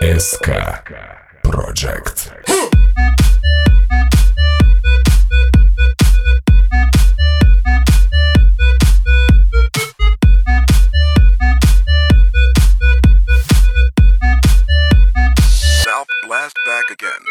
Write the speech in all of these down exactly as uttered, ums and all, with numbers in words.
эс ка Project. South Blast back again.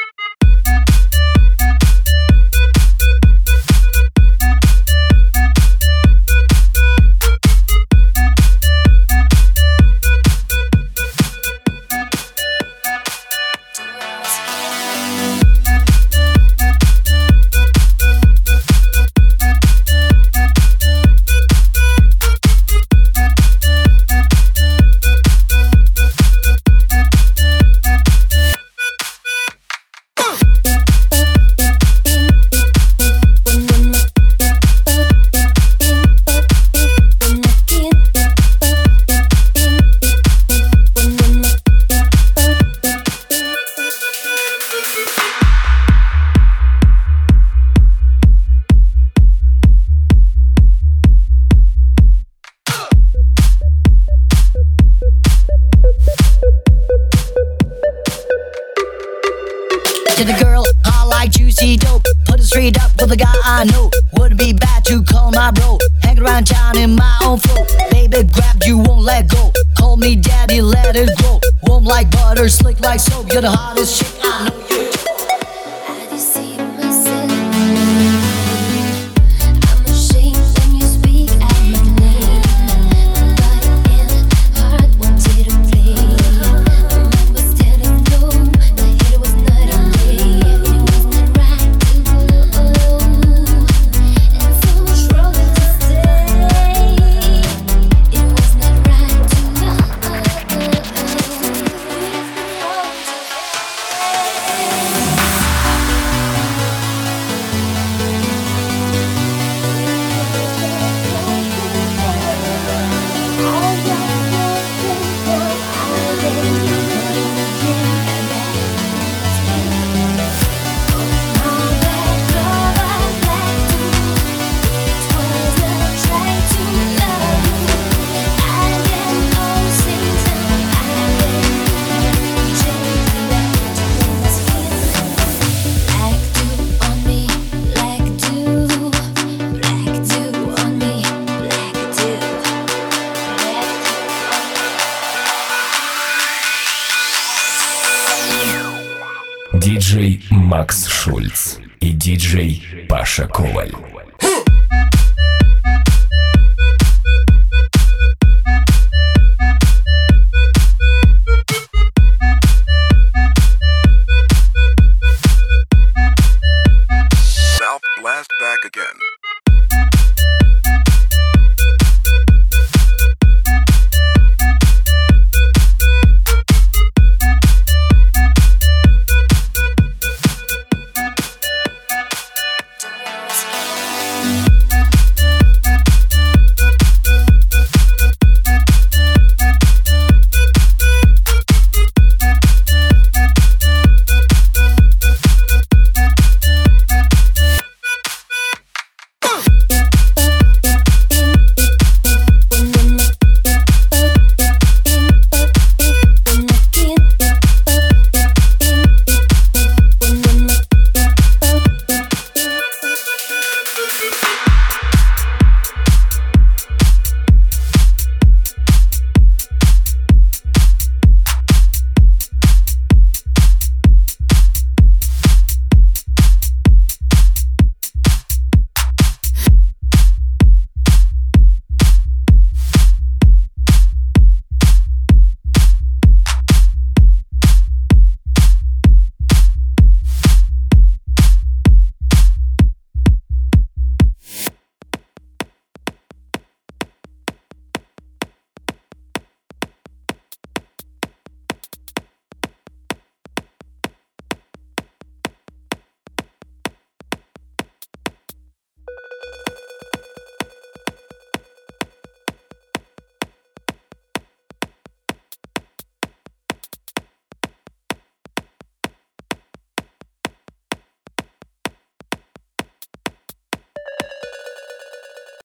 To the girl, I like juicy dope. Put it straight up with a guy I know. Wouldn't be bad to call my bro. Hang around town in my own flow. Baby, grabbed you, won't let go. Call me daddy, let it grow. Warm like butter, slick like soap. You're the hottest chick I know. You. I deceive myself. I'm ashamed when you speak out my name. But in heart wanted to play. My mind was telling no, my head was not in day. It was not right to go, and so I struggled to stay. It was not right to go. Диджей Макс Шульц и диджей Паша Коваль.